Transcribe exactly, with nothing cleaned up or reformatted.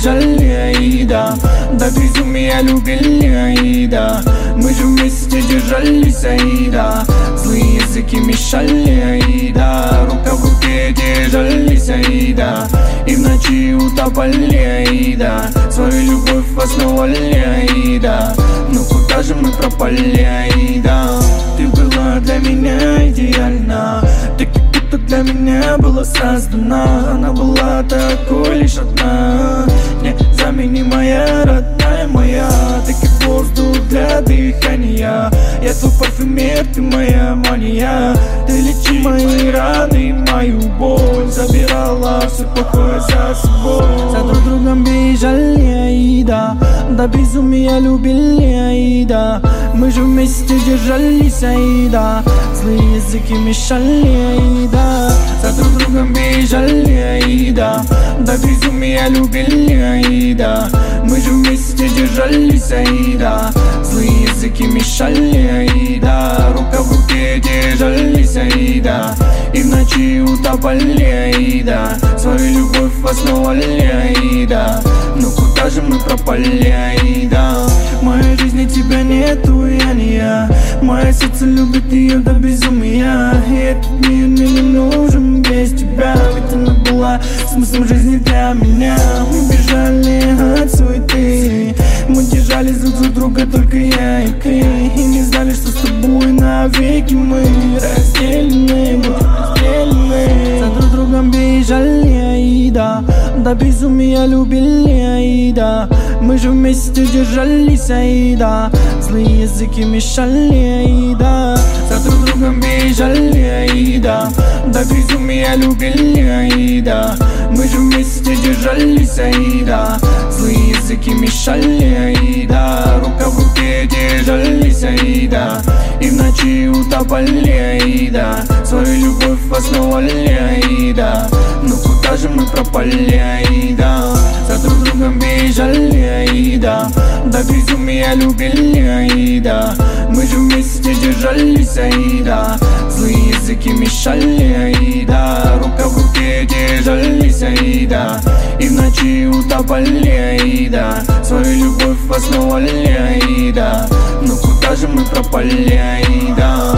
бежали, Аида. До безумия любили, Аида. Мы же вместе держались, Аида. Злые языки мешали, Аида. Рука в руке держались, Аида. И в ночи утопали, Аида. Свою любовь основали, Аида. Но куда же мы пропали, Аида? Ты была для меня идеальна, ты как будто для меня была создана. Она была такой лишь одна, незаменимая, родная моя. Ты как воздух для дыхания, я твой парфюмер, ты моя мания. Ты лечи мои раны, мою боль, забирала все плохое за собой. За друг другом бежали, Аида. До безумия любили, Аида. Мы же вместе держались, Аида. Злые языки мешали, Аида. За друг другом бежали, Аида. До безумия любили, Аида. Мы же вместе держались, Аида. Злые языки мешали, Аида. Рука в руке держались, Аида. И в ночи утопали, Аида. Свою любовь основали, Аида. Но куда же мы пропали, Аида? В моей жизни тебя нету, я не я. Мое сердце любит ее до безумия. И этот мир мне не нужен без тебя. Ведь она была смыслом жизни для меня. Мы бежали от суеты, мы держались друг за друга, только я и ты. И не знали, что с тобой навеки мы разделены, будем разделены. За друг другом бежали, Аида. До безумия любили, Аида. Мы же вместе держались, Аида. Злые языки мешали, Аида. За друг другом бежали, Аида. До безумия любили, Аида. Мы же вместе держались, Аида. Злые языки мешали, Аида. Рука в руке держались, Аида. И в ночи утопали, Аида. Свою любовь основали, Аида. Но куда же мы пропали, Аида? За друг другом бежали, Аида. До безумия любили, Аида. Мы же вместе держались, Аида. Злые языки мешали, Аида. Рука в руке держались, Аида. И в ночи утопали, Аида. Свою любовь основали, Аида. Но куда же мы пропали, Аида?